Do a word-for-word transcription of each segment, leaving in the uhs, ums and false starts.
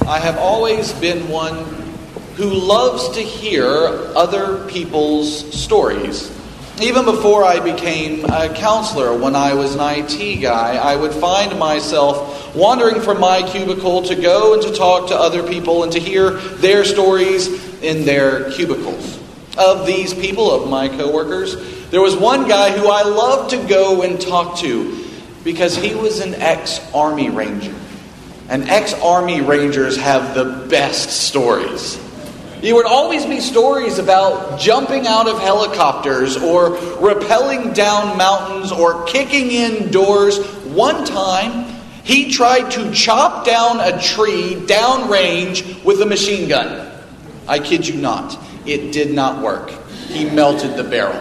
I have always been one who loves to hear other people's stories. Even before I became a counselor, when I was an I T guy, I would find myself wandering from my cubicle to go and to talk to other people and to hear their stories in their cubicles. Of these people, of my coworkers, there was one guy who I loved to go and talk to because he was an ex-Army Ranger. And ex-Army Rangers have the best stories. There would always be stories about jumping out of helicopters or rappelling down mountains or kicking in doors. One time, he tried to chop down a tree downrange with a machine gun. I kid you not. It did not work. He melted the barrel.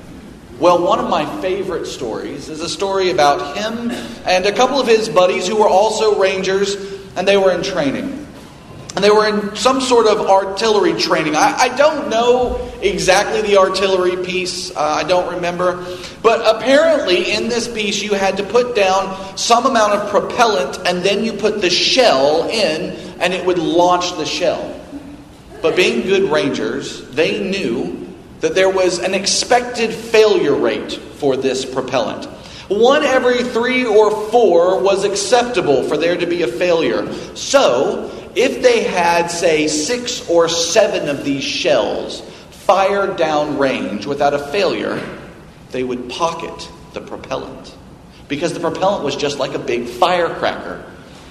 Well, one of my favorite stories is a story about him and a couple of his buddies who were also Rangers, and they were in training. And they were in some sort of artillery training. I, I don't know exactly the artillery piece. Uh, I don't remember. But apparently in this piece you had to put down some amount of propellant and then you put the shell in and it would launch the shell. But being good Rangers, they knew that there was an expected failure rate for this propellant. One every three or four was acceptable for there to be a failure. So, if they had, say, six or seven of these shells fired down range without a failure, they would pocket the propellant. Because the propellant was just like a big firecracker.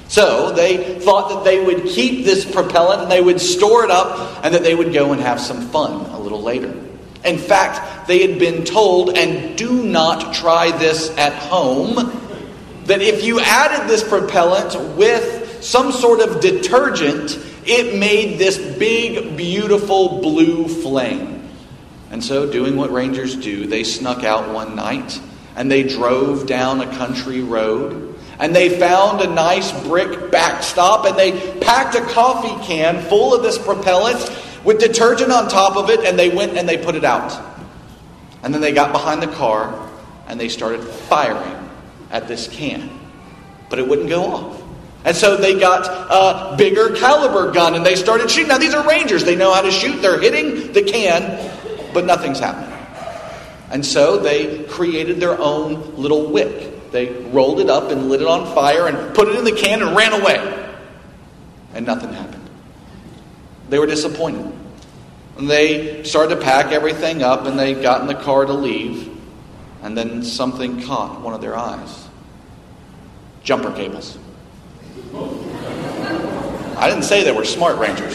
So they thought that they would keep this propellant and they would store it up and that they would go and have some fun a little later. In fact, they had been told, and do not try this at home, that if you added this propellant with some sort of detergent, it made this big, beautiful blue flame. And so, doing what Rangers do, they snuck out one night and they drove down a country road. And they found a nice brick backstop and they packed a coffee can full of this propellant with detergent on top of it, and they went and they put it out. And then they got behind the car and they started firing at this can. But it wouldn't go off. And so they got a bigger caliber gun and they started shooting. Now these are Rangers. They know how to shoot. They're hitting the can, but nothing's happening. And so they created their own little wick. They rolled it up and lit it on fire and put it in the can and ran away. And nothing happened. They were disappointed. And they started to pack everything up and they got in the car to leave. And then something caught one of their eyes. Jumper cables. I didn't say they were smart Rangers.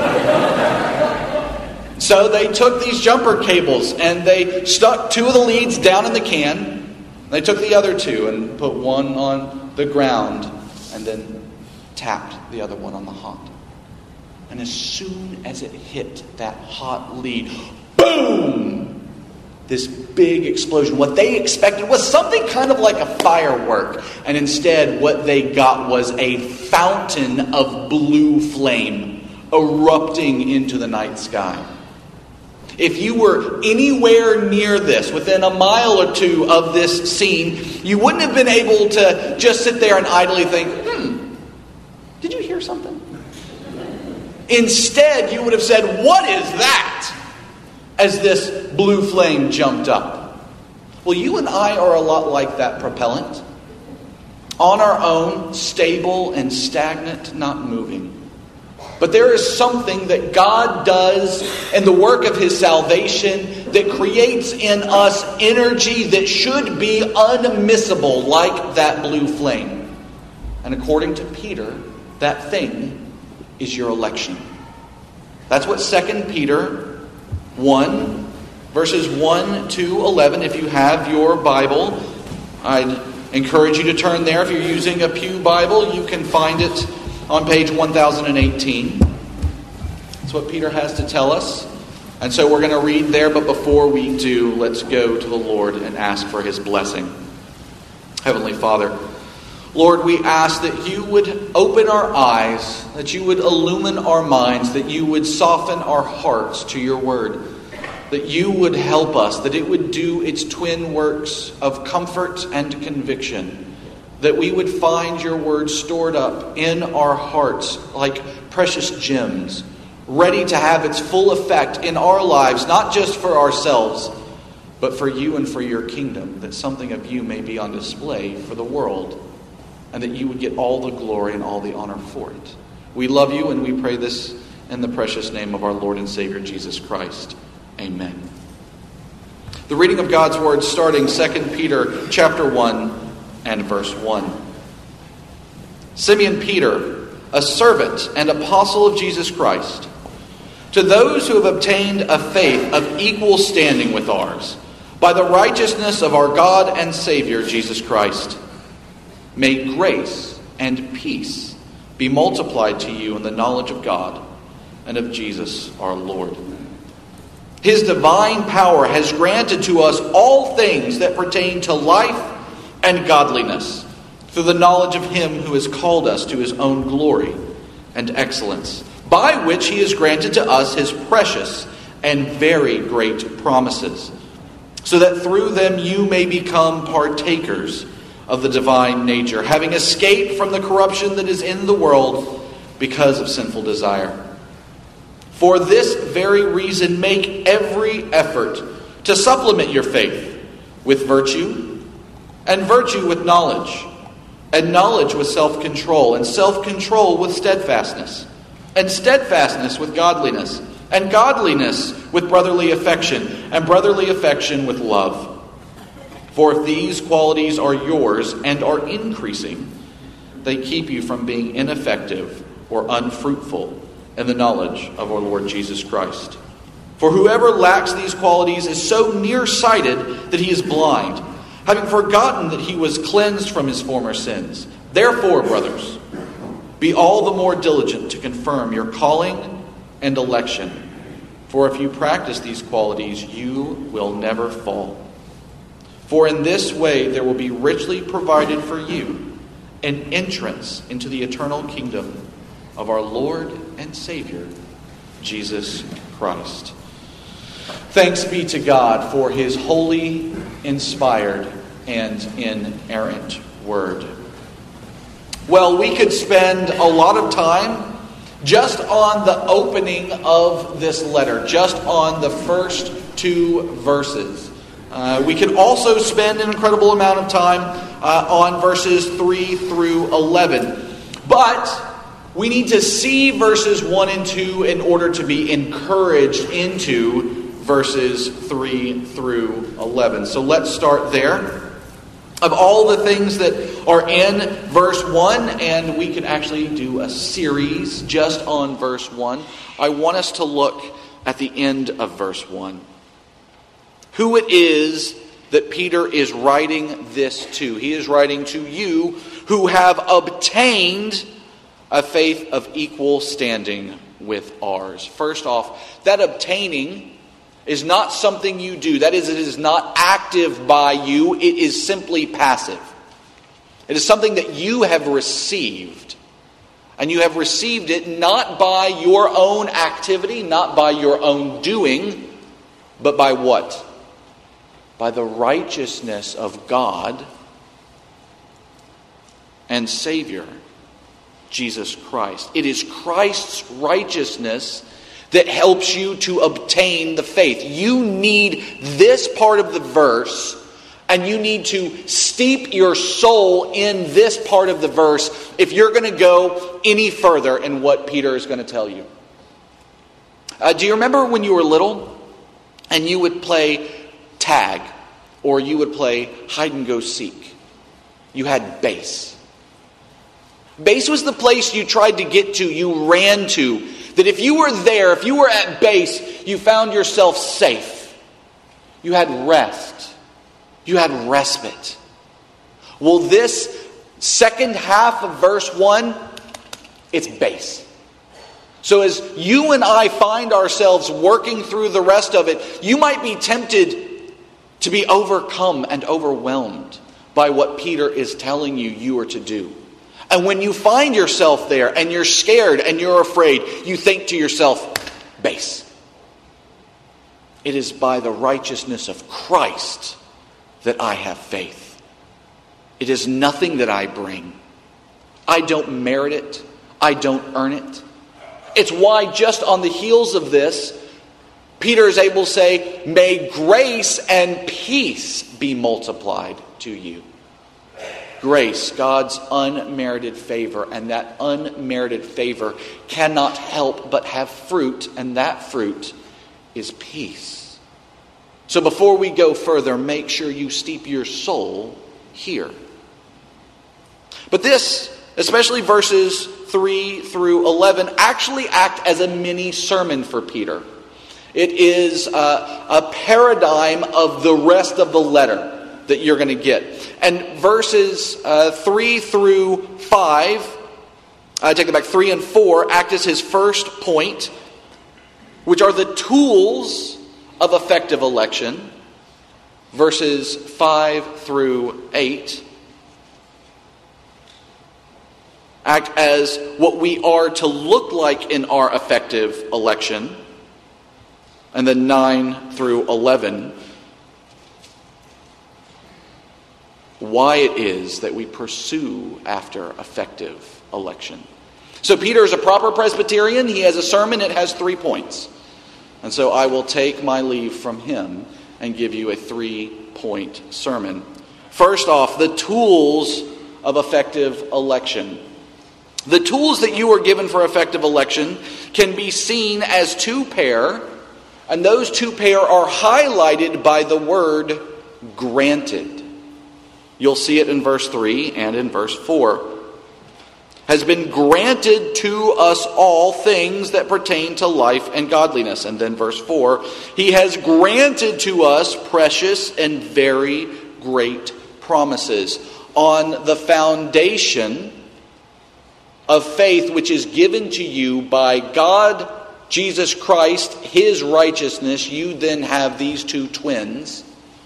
So they took these jumper cables and they stuck two of the leads down in the can. They took the other two and put one on the ground and then tapped the other one on the hot. And as soon as it hit that hot lead, boom! This big explosion. What they expected was something kind of like a firework. And instead, what they got was a fountain of blue flame erupting into the night sky. If you were anywhere near this, within a mile or two of this scene, you wouldn't have been able to just sit there and idly think, hmm, did you hear something? Instead, you would have said, what is that? As this blue flame jumped up. Well, you and I are a lot like that propellant. On our own, stable and stagnant, not moving. But there is something that God does in the work of His salvation that creates in us energy that should be unmissable, like that blue flame. And according to Peter, that thing is your election. That's what Second Peter one, verses one to eleven, if you have your Bible, I'd encourage you to turn there. If you're using a Pew Bible, you can find it on page one thousand eighteen. That's what Peter has to tell us. And so we're going to read there, but before we do, let's go to the Lord and ask for His blessing. Heavenly Father, Lord, we ask that you would open our eyes, that you would illumine our minds, that you would soften our hearts to your word, that you would help us, that it would do its twin works of comfort and conviction, that we would find your word stored up in our hearts like precious gems, ready to have its full effect in our lives, not just for ourselves, but for you and for your kingdom, that something of you may be on display for the world, and that you would get all the glory and all the honor for it. We love you, and we pray this in the precious name of our Lord and Savior, Jesus Christ. Amen. The reading of God's word starting Second Peter chapter one and verse one. Simeon Peter, a servant and apostle of Jesus Christ, to those who have obtained a faith of equal standing with ours, by the righteousness of our God and Savior, Jesus Christ, may grace and peace be multiplied to you in the knowledge of God and of Jesus our Lord. His divine power has granted to us all things that pertain to life and godliness, through the knowledge of him who has called us to his own glory and excellence, by which he has granted to us his precious and very great promises, so that through them you may become partakers of the divine nature, having escaped from the corruption that is in the world because of sinful desire. For this very reason, make every effort to supplement your faith with virtue, and virtue with knowledge, and knowledge with self-control, and self-control with steadfastness, and steadfastness with godliness, and godliness with brotherly affection, and brotherly affection with love. For if these qualities are yours and are increasing, they keep you from being ineffective or unfruitful in the knowledge of our Lord Jesus Christ. For whoever lacks these qualities is so nearsighted that he is blind, having forgotten that he was cleansed from his former sins. Therefore, brothers, be all the more diligent to confirm your calling and election. For if you practice these qualities, you will never fall. For in this way there will be richly provided for you an entrance into the eternal kingdom of our Lord and Savior, Jesus Christ. Thanks be to God for his holy, inspired, and inerrant word. Well, we could spend a lot of time just on the opening of this letter, just on the first two verses. Uh, we could also spend an incredible amount of time uh, on verses three through eleven. But we need to see verses one and two in order to be encouraged into verses three through eleven. So let's start there. Of all the things that are in verse one, and we could actually do a series just on verse one, I want us to look at the end of verse one. Who it is that Peter is writing this to. He is writing to you who have obtained a faith of equal standing with ours. First off, that obtaining is not something you do. That is, it is not active by you. It is simply passive. It is something that you have received. And you have received it not by your own activity, not by your own doing, but by what? By the righteousness of God and Savior, Jesus Christ. It is Christ's righteousness that helps you to obtain the faith. You need this part of the verse, and you need to steep your soul in this part of the verse if you're going to go any further in what Peter is going to tell you. Uh, do you remember when you were little and you would play tag, or you would play hide and go seek? You had base. Base was the place you tried to get to, you ran to. That if you were there, if you were at base, you found yourself safe. You had rest. You had respite. Well, this second half of verse one, it's base. So as you and I find ourselves working through the rest of it, you might be tempted to be overcome and overwhelmed by what Peter is telling you you are to do. And when you find yourself there and you're scared and you're afraid, you think to yourself, base. It is by the righteousness of Christ that I have faith. It is nothing that I bring. I don't merit it. I don't earn it. It's why just on the heels of this, Peter is able to say, may grace and peace be multiplied to you. Grace, God's unmerited favor, and that unmerited favor cannot help but have fruit, and that fruit is peace. So before we go further, make sure you steep your soul here. But this, especially verses three through eleven, actually act as a mini sermon for Peter. It is a, a paradigm of the rest of the letter that you're going to get. And verses uh, three through five, I take it back, three and four, act as his first point, which are the tools of effective election. Verses five through eight act as what we are to look like in our effective election. And then nine through eleven, why it is that we pursue after effective election. So Peter is a proper Presbyterian. He has a sermon. It has three points. And so I will take my leave from him and give you a three-point sermon. First off, the tools of effective election. The tools that you are given for effective election can be seen as two pair, and those two pair are highlighted by the word granted. You'll see it in verse three and in verse four. Has been granted to us all things that pertain to life and godliness. And then verse four, he has granted to us precious and very great promises on the foundation of faith which is given to you by God, Jesus Christ, his righteousness. You then have these two twins.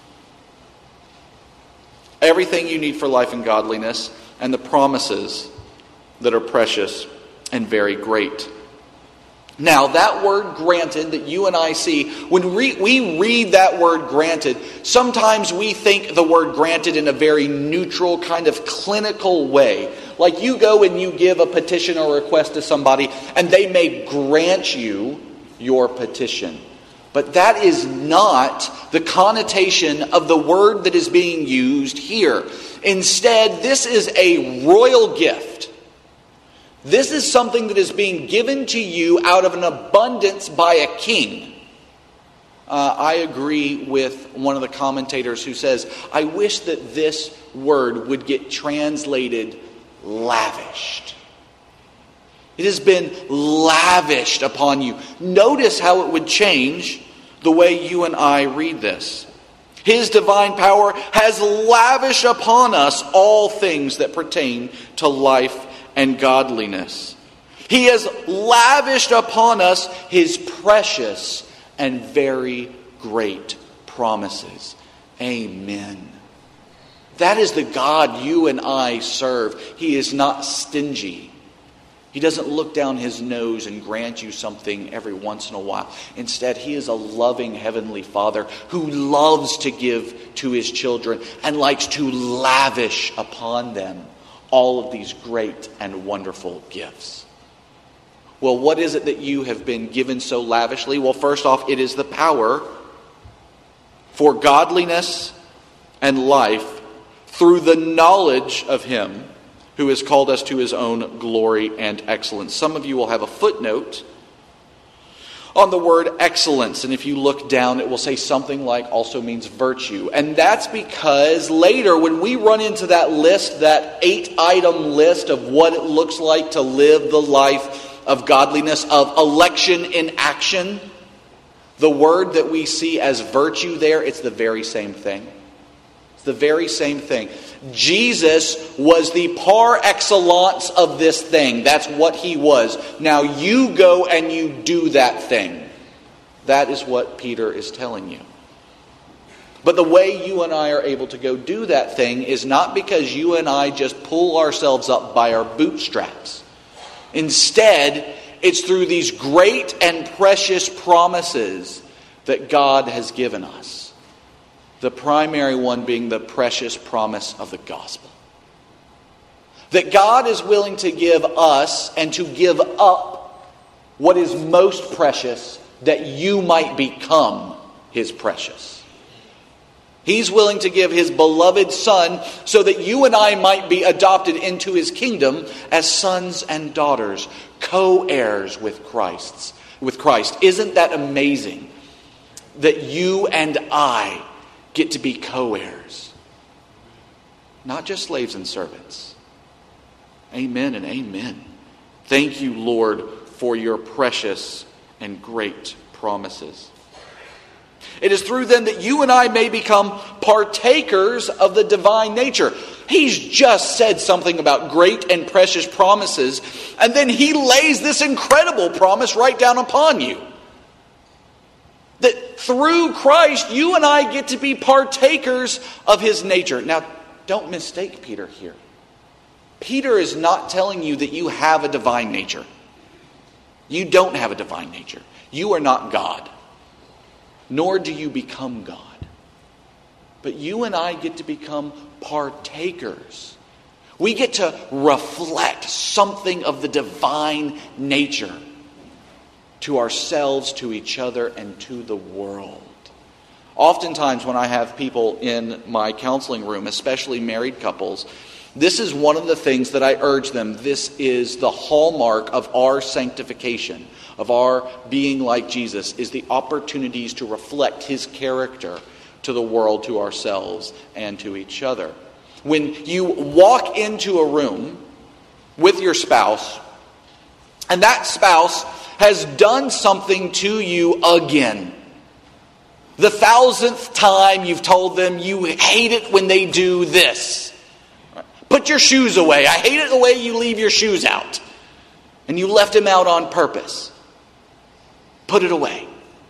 Everything you need for life and godliness, and the promises that are precious and very great. Now, that word granted that you and I see, when we, we read that word granted, sometimes we think the word granted in a very neutral, kind of clinical way. Like you go and you give a petition or request to somebody, and they may grant you your petition. But that is not the connotation of the word that is being used here. Instead, this is a royal gift. This is something that is being given to you out of an abundance by a king. Uh, I agree with one of the commentators who says, I wish that this word would get translated lavished. It has been lavished upon you. Notice how it would change the way you and I read this. His divine power has lavished upon us all things that pertain to life and godliness. He has lavished upon us his precious and very great promises. Amen. That is the God you and I serve. He is not stingy. He doesn't look down his nose and grant you something every once in a while. Instead, he is a loving heavenly Father who loves to give to his children and likes to lavish upon them all of these great and wonderful gifts. Well, what is it that you have been given so lavishly? Well, first off, it is the power for godliness and life through the knowledge of him who has called us to his own glory and excellence. Some of you will have a footnote on the word excellence, and if you look down, it will say something like also means virtue. And that's because later, when we run into that list, that eight-item list of what it looks like to live the life of godliness, of election in action, the word that we see as virtue there, it's the very same thing. It's the very same thing. Jesus was the par excellence of this thing. That's what he was. Now you go and you do that thing. That is what Peter is telling you. But the way you and I are able to go do that thing is not because you and I just pull ourselves up by our bootstraps. Instead, it's through these great and precious promises that God has given us. The primary one being the precious promise of the gospel. That God is willing to give us and to give up what is most precious that you might become His precious. He's willing to give His beloved Son so that you and I might be adopted into His kingdom as sons and daughters, co-heirs with Christ's, with Christ. Isn't that amazing that you and I get to be co-heirs? Not just slaves and servants. Amen and amen. Thank you, Lord, for your precious and great promises. It is through them that you and I may become partakers of the divine nature. He's just said something about great and precious promises, and then he lays this incredible promise right down upon you. That through Christ, you and I get to be partakers of His nature. Now, don't mistake Peter here. Peter is not telling you that you have a divine nature. You don't have a divine nature. You are not God. Nor do you become God. But you and I get to become partakers. We get to reflect something of the divine nature to ourselves, to each other, and to the world. Oftentimes when I have people in my counseling room, especially married couples, this is one of the things that I urge them. This is the hallmark of our sanctification, of our being like Jesus, is the opportunities to reflect His character to the world, to ourselves, and to each other. When you walk into a room with your spouse, and that spouse has done something to you again, the thousandth time you've told them you hate it when they do this. Put your shoes away. I hate it the way you leave your shoes out. And you left them out on purpose. Put it away.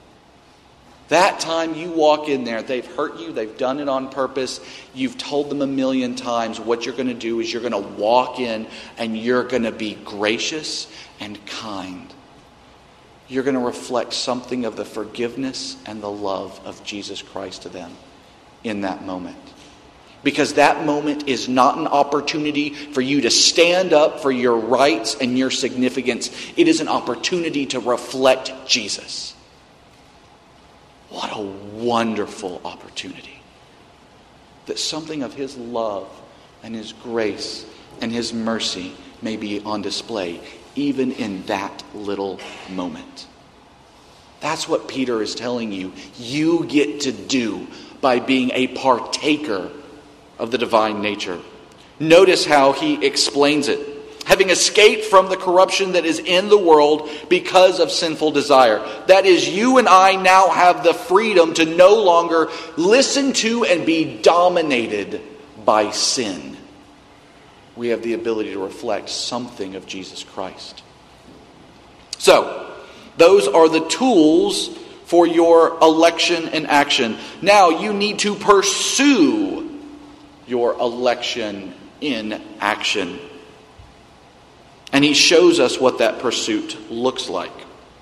That time you walk in there, they've hurt you, they've done it on purpose. You've told them a million times. What you're going to do is you're going to walk in and you're going to be gracious and kind. You're going to reflect something of the forgiveness and the love of Jesus Christ to them in that moment. Because that moment is not an opportunity for you to stand up for your rights and your significance. It is an opportunity to reflect Jesus. What a wonderful opportunity. That something of His love and His grace and His mercy may be on display, even in that little moment. That's what Peter is telling you. You get to do by being a partaker of the divine nature. Notice how he explains it. Having escaped from the corruption that is in the world because of sinful desire. That is, you and I now have the freedom to no longer listen to and be dominated by sin. We have the ability to reflect something of Jesus Christ. So, those are the tools for your election and action. Now you need to pursue your election in action. And he shows us what that pursuit looks like.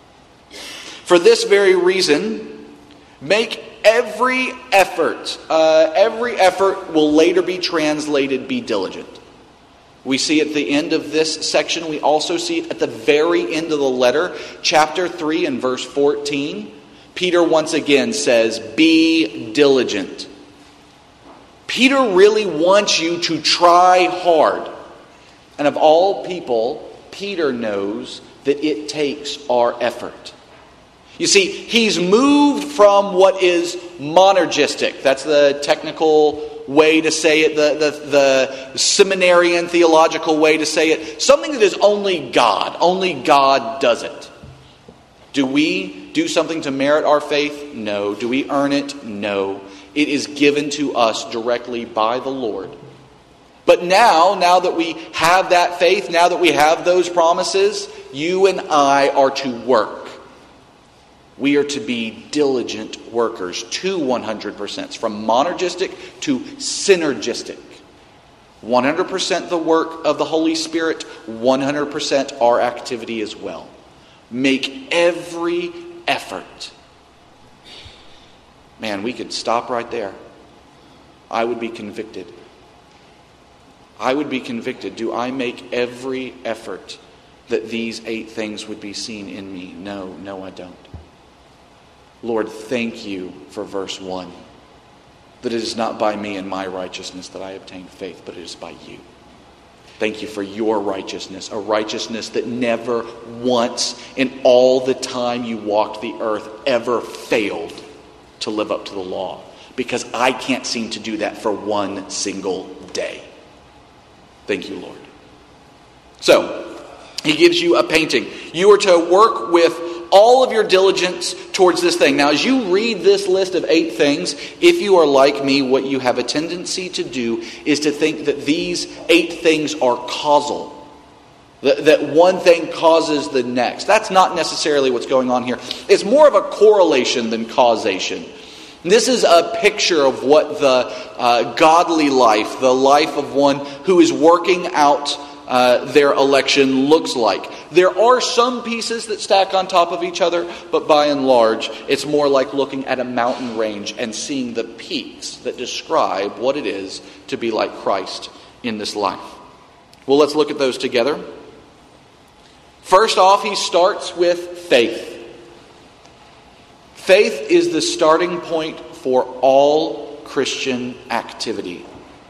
For this very reason, make every effort. Uh, every effort will later be translated, be diligent. We see at the end of this section, we also see it at the very end of the letter, chapter three and verse fourteen. Peter once again says, be diligent. Peter really wants you to try hard. And of all people, Peter knows that it takes our effort. You see, he's moved from what is monergistic. That's the technical way to say it, the, the, the seminarian theological way to say it. Something that is only God. Only God does it. Do we do something to merit our faith? No. Do we earn it? No. It is given to us directly by the Lord. But now, now that we have that faith, now that we have those promises, you and I are to work. We are to be diligent workers to one hundred percent. From monergistic to synergistic. one hundred percent the work of the Holy Spirit, one hundred percent our activity as well. Make every effort. Man, we could stop right there. I would be convicted. I would be convicted. Do I make every effort that these eight things would be seen in me? No, no, I don't. Lord, thank you for verse one. That it is not by me and my righteousness that I obtain faith, but it is by you. Thank you for your righteousness, a righteousness that never once in all the time you walked the earth ever failed to live up to the law. Because I can't seem to do that for one single day. Thank you, Lord. So, he gives you a painting. You are to work with all of your diligence towards this thing. Now, as you read this list of eight things, if you are like me, what you have a tendency to do is to think that these eight things are causal. That, that one thing causes the next. That's not necessarily what's going on here. It's more of a correlation than causation. This is a picture of what the uh, godly life, the life of one who is working out uh, their election looks like. There are some pieces that stack on top of each other, but by and large, it's more like looking at a mountain range and seeing the peaks that describe what it is to be like Christ in this life. Well, let's look at those together. First off, he starts with faith. Faith is the starting point for all Christian activity.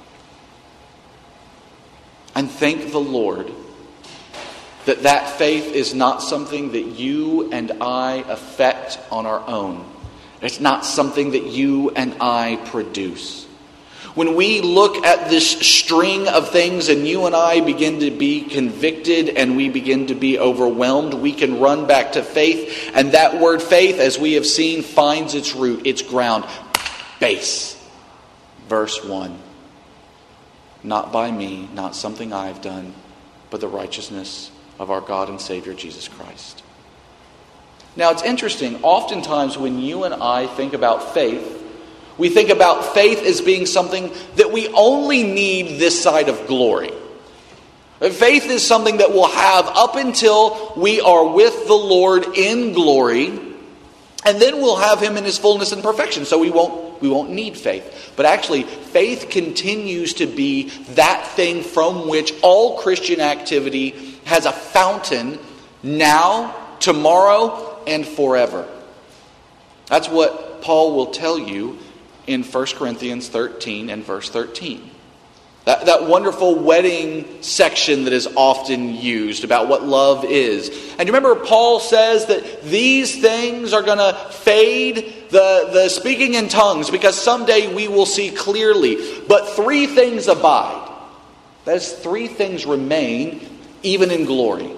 And thank the Lord that that faith is not something that you and I affect on our own. It's not something that you and I produce. When we look at this string of things and you and I begin to be convicted and we begin to be overwhelmed, we can run back to faith. And that word faith, as we have seen, finds its root, its ground, base. Verse one. Not by me, not something I've done, but the righteousness of our God and Savior Jesus Christ. Now it's interesting, oftentimes when you and I think about faith, we think about faith as being something that we only need this side of glory. Faith is something that we'll have up until we are with the Lord in glory, and then we'll have Him in His fullness and perfection, so we won't, we won't need faith. But actually, faith continues to be that thing from which all Christian activity has a fountain now, tomorrow, and forever. That's what Paul will tell you in First Corinthians thirteen and verse thirteen. That, that wonderful wedding section that is often used about what love is. And you remember Paul says that these things are going to fade, the, the speaking in tongues, because someday we will see clearly. But three things abide. That is, three things remain even in glory.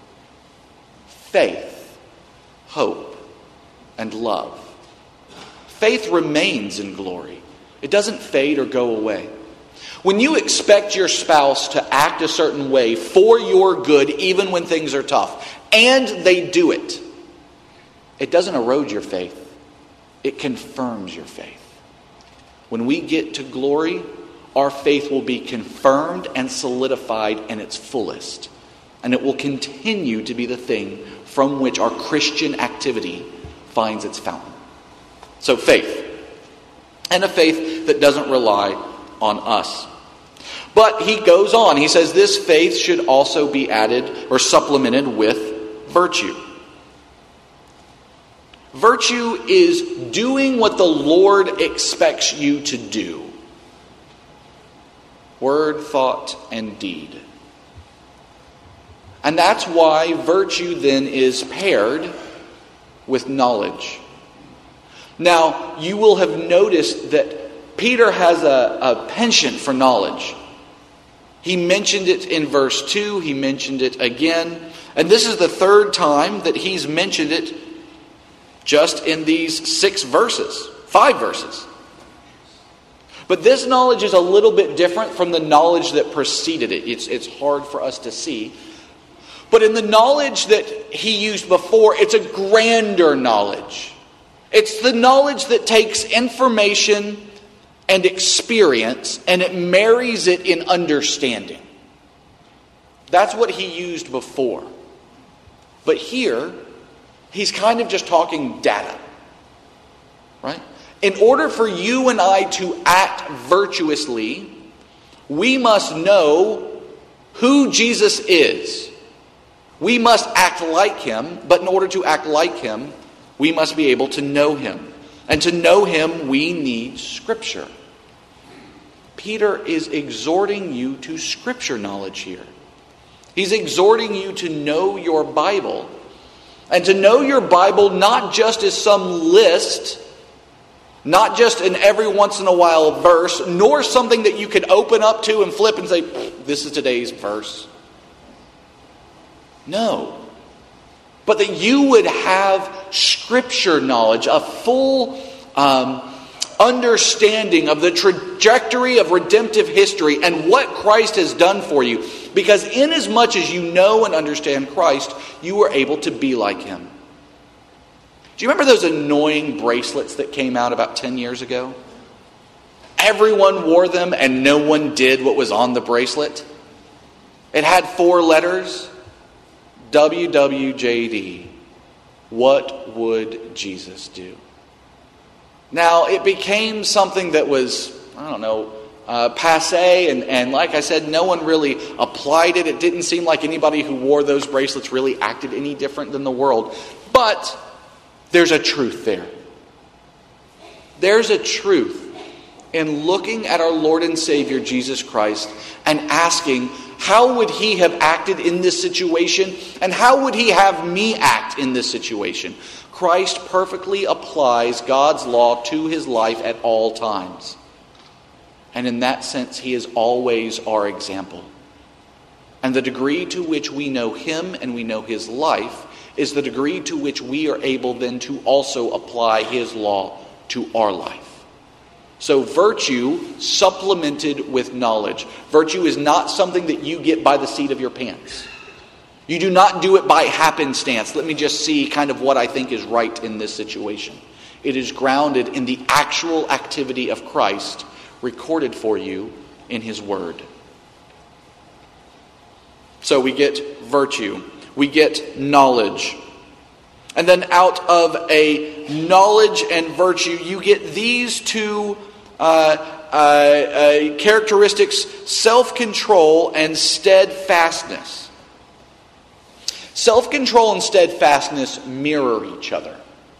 Faith, hope, and love. Faith remains in glory. It doesn't fade or go away. When you expect your spouse to act a certain way for your good, even when things are tough, and they do it, it doesn't erode your faith. It confirms your faith. When we get to glory, our faith will be confirmed and solidified in its fullest. And it will continue to be the thing from which our Christian activity finds its fountain. So faith. And a faith that doesn't rely on us. But he goes on. He says this faith should also be added or supplemented with virtue. Virtue is doing what the Lord expects you to do. Word, thought, and deed. And that's why virtue then is paired with knowledge. Now, you will have noticed that Peter has a, a penchant for knowledge. He mentioned it in verse two. He mentioned it again. And this is the third time that he's mentioned it just in these six verses. Five verses. But this knowledge is a little bit different from the knowledge that preceded it. It's, it's hard for us to see. But in the knowledge that he used before, it's a grander knowledge. It's the knowledge that takes information and experience and it marries it in understanding. That's what he used before. But here, he's kind of just talking data. Right? In order for you and I to act virtuously, we must know who Jesus is. We must act like him, but in order to act like him, we must be able to know him. And to know him, we need Scripture. Peter is exhorting you to Scripture knowledge here. He's exhorting you to know your Bible. And to know your Bible not just as some list, not just an every once in a while verse, nor something that you could open up to and flip and say, this is today's verse. No. But that you would have Scripture knowledge, a full um, understanding of the trajectory of redemptive history and what Christ has done for you. Because inasmuch as you know and understand Christ, you are able to be like him. Do you remember those annoying bracelets that came out about ten years ago? Everyone wore them and no one did what was on the bracelet. It had four letters. W W J D. What would Jesus do? Now, it became something that was, I don't know, uh, passé. And, and like I said, no one really applied it. It didn't seem like anybody who wore those bracelets really acted any different than the world. But there's a truth there. There's a truth in looking at our Lord and Savior, Jesus Christ, and asking, how would he have acted in this situation? And how would he have me act in this situation? Christ perfectly applies God's law to his life at all times. And in that sense, he is always our example. And the degree to which we know him and we know his life is the degree to which we are able then to also apply his law to our life. So virtue supplemented with knowledge. Virtue is not something that you get by the seat of your pants. You do not do it by happenstance. Let me just see kind of what I think is right in this situation. It is grounded in the actual activity of Christ recorded for you in his word. So we get virtue. We get knowledge. And then out of a knowledge and virtue, you get these two uh, uh, uh, characteristics, self-control and steadfastness. Self-control and steadfastness mirror each other.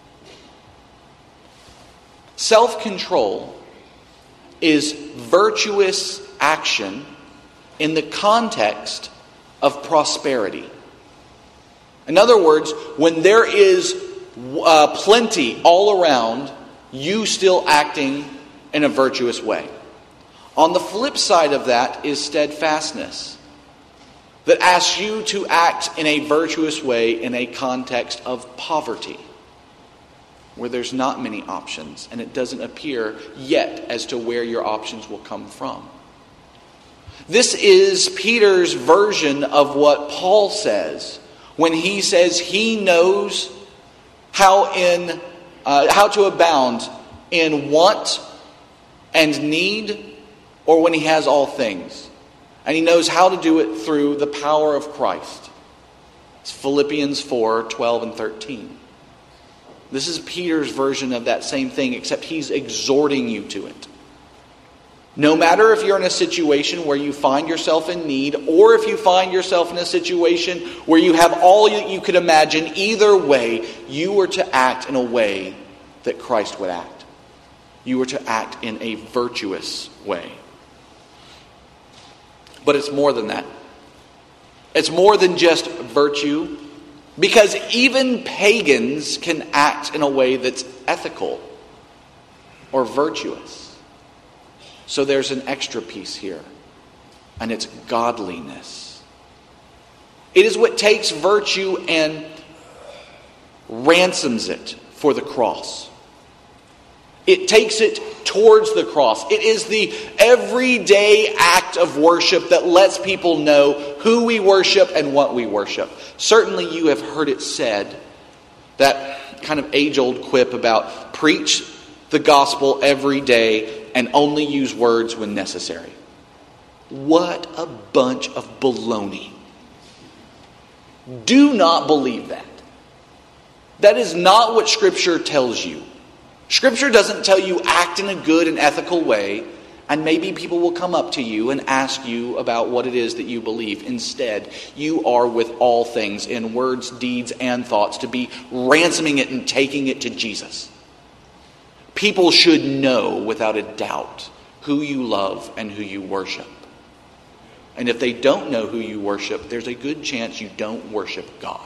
Self-control is virtuous action in the context of prosperity. In other words, when there is uh, plenty all around, you still acting in a virtuous way. On the flip side of that is steadfastness, that asks you to act in a virtuous way in a context of poverty, where there's not many options, and it doesn't appear yet as to where your options will come from. This is Peter's version of what Paul says when he says he knows how in uh, how to abound in want and need, or when he has all things. And he knows how to do it through the power of Christ. It's Philippians four, twelve and thirteen. This is Peter's version of that same thing, except he's exhorting you to it. No matter if you're in a situation where you find yourself in need, or if you find yourself in a situation where you have all you could imagine, either way, you are to act in a way that Christ would act. You are to act in a virtuous way. But it's more than that. It's more than just virtue, because even pagans can act in a way that's ethical or virtuous. So there's an extra piece here, and it's godliness. It is what takes virtue and ransoms it for the cross. It takes it towards the cross. It is the everyday act of worship that lets people know who we worship and what we worship. Certainly you have heard it said, that kind of age-old quip about preach the gospel every day and only use words when necessary. What a bunch of baloney. Do not believe that. That is not what Scripture tells you. Scripture doesn't tell you act in a good and ethical way And maybe people will come up to you and ask you about what it is that you believe. Instead, you are with all things in words, deeds, and thoughts to be ransoming it and taking it to Jesus. People should know without a doubt who you love and who you worship. And if they don't know who you worship, there's a good chance you don't worship God.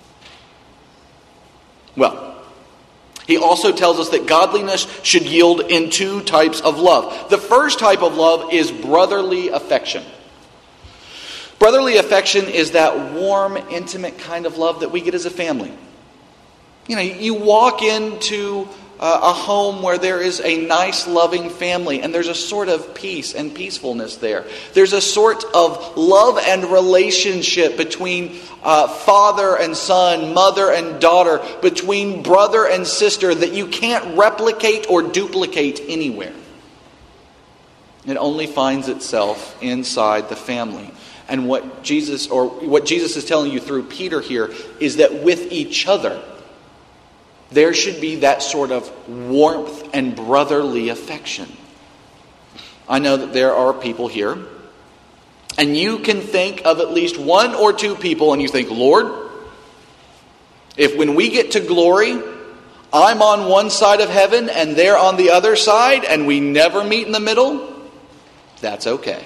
Well, he also tells us that godliness should yield in two types of love. The first type of love is brotherly affection. Brotherly affection is that warm, intimate kind of love that we get as a family. You know, you walk into uh, a home where there is a nice, loving family, and there's a sort of peace and peacefulness there. There's a sort of love and relationship between uh, father and son, mother and daughter, between brother and sister that you can't replicate or duplicate anywhere. It only finds itself inside the family. And what Jesus, or what Jesus is telling you through Peter here, is that with each other, there should be that sort of warmth and brotherly affection. I know that there are people here, and you can think of at least one or two people, and you think, Lord, if when we get to glory, I'm on one side of heaven and they're on the other side, and we never meet in the middle, that's okay.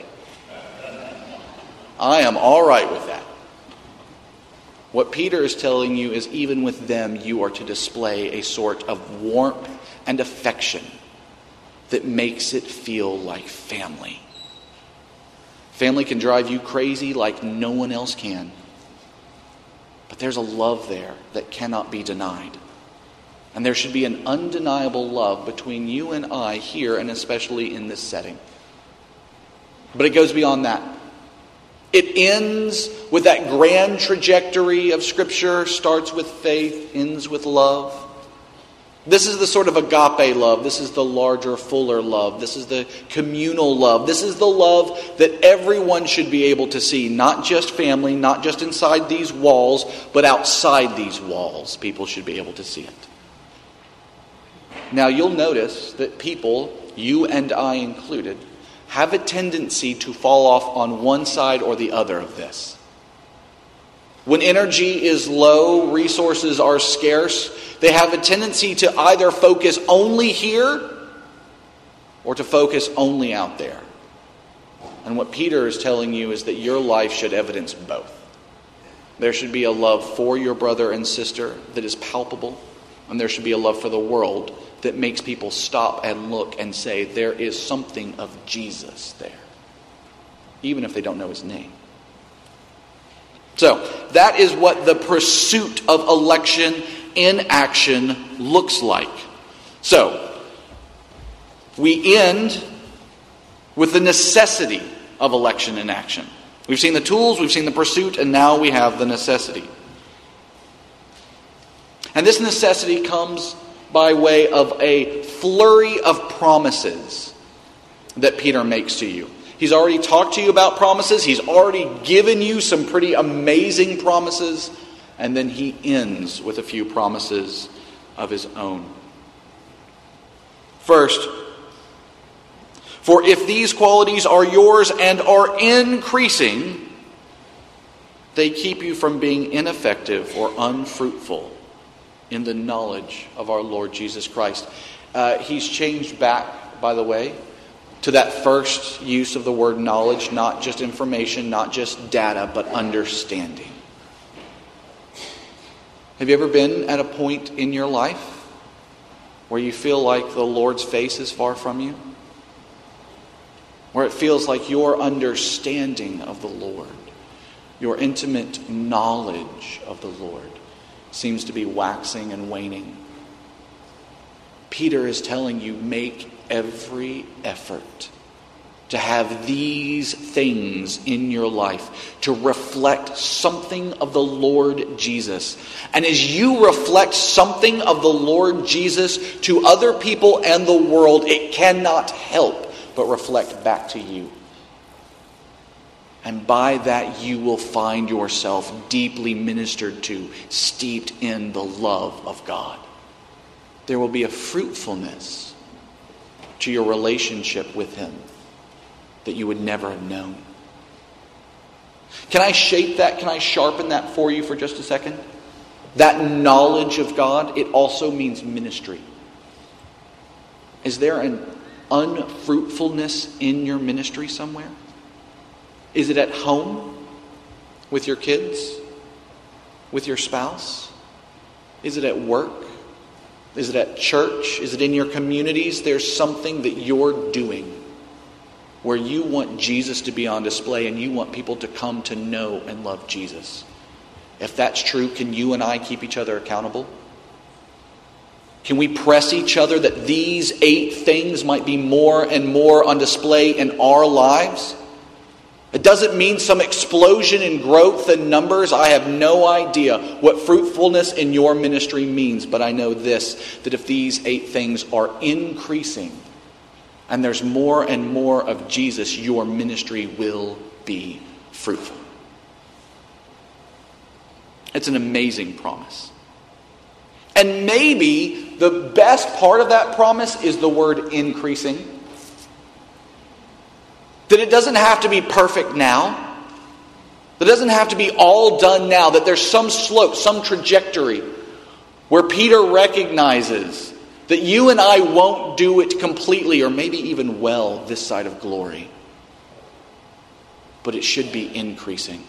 I am all right with that. What Peter is telling you is even with them, you are to display a sort of warmth and affection that makes it feel like family. Family can drive you crazy like no one else can. But there's a love there that cannot be denied. And there should be an undeniable love between you and I here, and especially in this setting. But it goes beyond that. It ends with that grand trajectory of Scripture, starts with faith, ends with love. This is the sort of agape love. This is the larger, fuller love. This is the communal love. This is the love that everyone should be able to see. Not just family, not just inside these walls, but outside these walls. People should be able to see it. Now you'll notice that people, you and I included, have a tendency to fall off on one side or the other of this. When energy is low, resources are scarce, they have a tendency to either focus only here or to focus only out there. And what Peter is telling you is that your life should evidence both. There should be a love for your brother and sister that is palpable, and there should be a love for the world that makes people stop and look and say, there is something of Jesus there, even if they don't know his name. So, that is what the pursuit of election in action looks like. So, we end with the necessity of election in action. We've seen the tools, we've seen the pursuit, and now we have the necessity. And this necessity comes by way of a flurry of promises that Peter makes to you. He's already talked to you about promises. He's already given you some pretty amazing promises. And then he ends with a few promises of his own. First, for if these qualities are yours and are increasing, they keep you from being ineffective or unfruitful in the knowledge of our Lord Jesus Christ. Uh, he's changed back, by the way, to that first use of the word knowledge, not just information, not just data, but understanding. Have you ever been at a point in your life where you feel like the Lord's face is far from you? Where it feels like your understanding of the Lord, your intimate knowledge of the Lord, seems to be waxing and waning. Peter is telling you, make every effort to have these things in your life to reflect something of the Lord Jesus. And as you reflect something of the Lord Jesus to other people and the world, it cannot help but reflect back to you. And by that you will find yourself deeply ministered to, steeped in the love of God. There will be a fruitfulness to your relationship with him that you would never have known. Can I shape that? Can I sharpen that for you for just a second? That knowledge of God, it also means ministry. Is there an unfruitfulness in your ministry somewhere? Is it at home with your kids? With your spouse? Is it at work? Is it at church? Is it in your communities? There's something that you're doing where you want Jesus to be on display and you want people to come to know and love Jesus. If that's true, can you and I keep each other accountable? Can we press each other that these eight things might be more and more on display in our lives? It doesn't mean some explosion in growth and numbers. I have no idea what fruitfulness in your ministry means, but I know this, that if these eight things are increasing and there's more and more of Jesus, your ministry will be fruitful. It's an amazing promise. And maybe the best part of that promise is the word increasing. That it doesn't have to be perfect now. That it doesn't have to be all done now. That there's some slope, some trajectory where Peter recognizes that you and I won't do it completely or maybe even well this side of glory. But it should be increasing.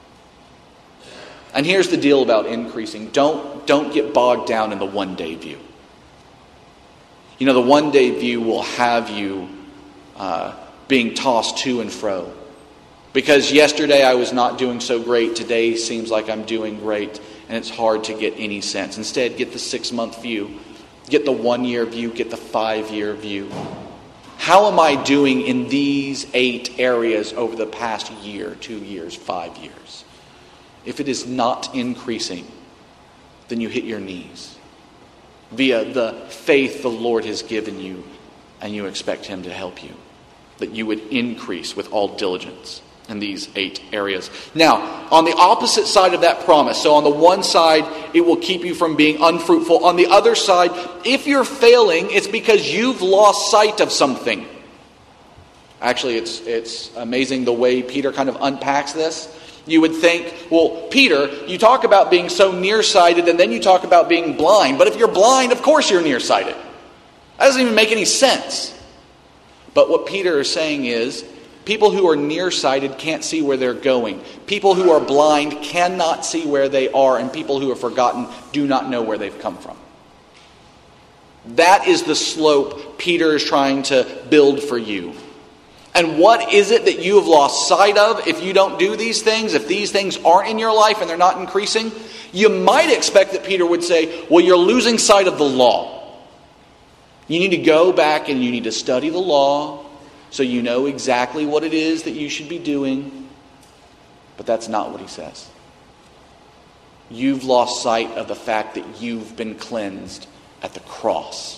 And here's the deal about increasing. Don't, don't get bogged down in the one-day view. You know, the one-day view will have you uh, being tossed to and fro. Because yesterday I was not doing so great. Today seems like I'm doing great. And it's hard to get any sense. Instead, get the six-month view. Get the one-year view. Get the five-year view. How am I doing in these eight areas over the past year, two years, five years? If it is not increasing, then you hit your knees via the faith the Lord has given you, and you expect Him to help you. That you would increase with all diligence in these eight areas. Now, on the opposite side of that promise, so on the one side, it will keep you from being unfruitful. On the other side, if you're failing, it's because you've lost sight of something. Actually, it's, it's amazing the way Peter kind of unpacks this. You would think, well, Peter, you talk about being so nearsighted and then you talk about being blind. But if you're blind, of course you're nearsighted. That doesn't even make any sense. But what Peter is saying is, people who are nearsighted can't see where they're going. People who are blind cannot see where they are. And people who have forgotten do not know where they've come from. That is the slope Peter is trying to build for you. And what is it that you have lost sight of if you don't do these things? If these things aren't in your life and they're not increasing? You might expect that Peter would say, well, you're losing sight of the law. You need to go back and you need to study the law so you know exactly what it is that you should be doing. But that's not what he says. You've lost sight of the fact that you've been cleansed at the cross.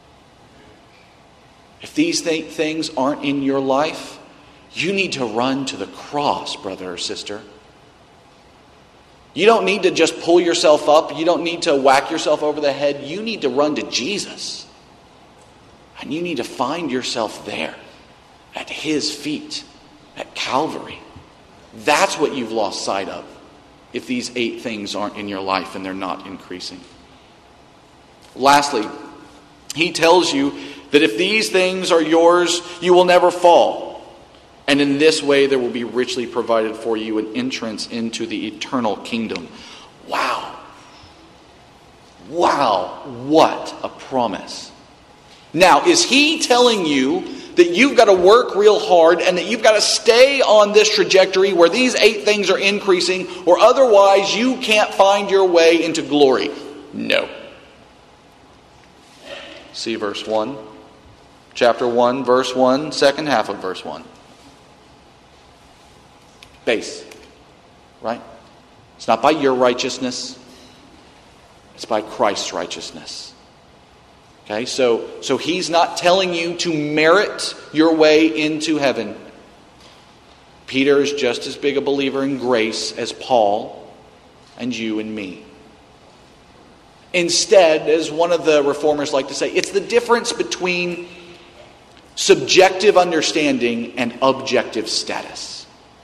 If these th- things aren't in your life, you need to run to the cross, brother or sister. You don't need to just pull yourself up. You don't need to whack yourself over the head. You need to run to Jesus. And you need to find yourself there at His feet, at Calvary. That's what you've lost sight of if these eight things aren't in your life and they're not increasing. Lastly, he tells you that if these things are yours, you will never fall. And in this way, there will be richly provided for you an entrance into the eternal kingdom. Wow. Wow. What a promise. Now, is he telling you that you've got to work real hard and that you've got to stay on this trajectory where these eight things are increasing, or otherwise you can't find your way into glory? No. See verse one. Chapter one, verse one, second half of verse one. Base. Right? It's not by your righteousness. It's by Christ's righteousness. Okay, so, so he's not telling you to merit your way into heaven. Peter is just as big a believer in grace as Paul and you and me. Instead, as one of the reformers like to say, it's the difference between subjective understanding, and objective status.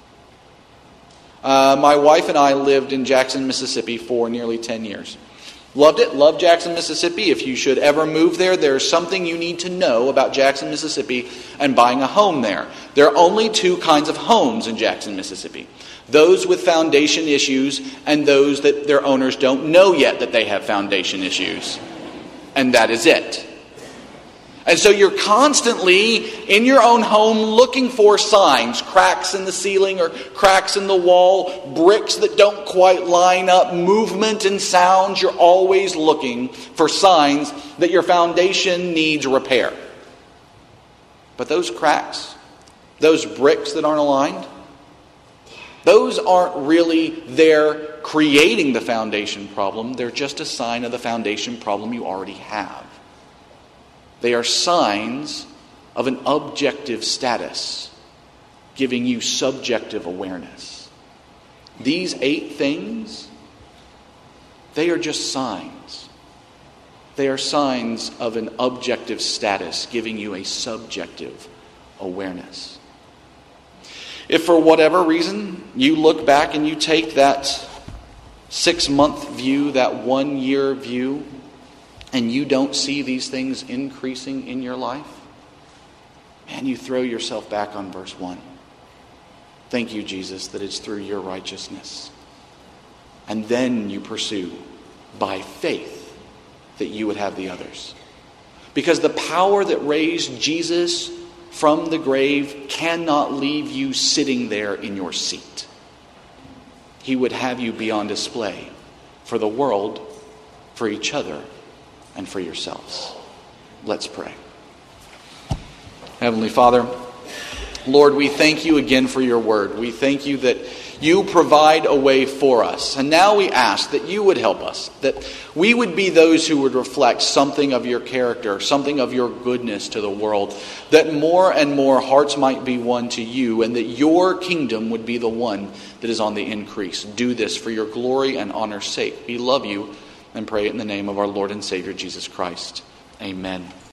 Uh, my wife and I lived in Jackson, Mississippi for nearly ten years. Loved it, loved Jackson, Mississippi. If you should ever move there, there's something you need to know about Jackson, Mississippi and buying a home there. There are only two kinds of homes in Jackson, Mississippi. Those with foundation issues and those that their owners don't know yet that they have foundation issues. And that is it. And so you're constantly in your own home looking for signs, cracks in the ceiling or cracks in the wall, bricks that don't quite line up, movement and sounds. You're always looking for signs that your foundation needs repair. But those cracks, those bricks that aren't aligned, those aren't really there creating the foundation problem. They're just a sign of the foundation problem you already have. They are signs of an objective status, giving you subjective awareness. These eight things, they are just signs. They are signs of an objective status, giving you a subjective awareness. If for whatever reason you look back and you take that six-month view, that one-year view, and you don't see these things increasing in your life, man, you throw yourself back on verse one. Thank you, Jesus, that it's through your righteousness. And then you pursue by faith that you would have the others. Because the power that raised Jesus from the grave cannot leave you sitting there in your seat. He would have you be on display for the world, for each other, and for yourselves. Let's pray. Heavenly Father, Lord, we thank you again for your word. We thank you that you provide a way for us. And now we ask that you would help us, that we would be those who would reflect something of your character, something of your goodness to the world, that more and more hearts might be won to you, and that your kingdom would be the one that is on the increase. Do this for your glory and honor's sake. We love you and pray it in the name of our Lord and Savior Jesus Christ. Amen.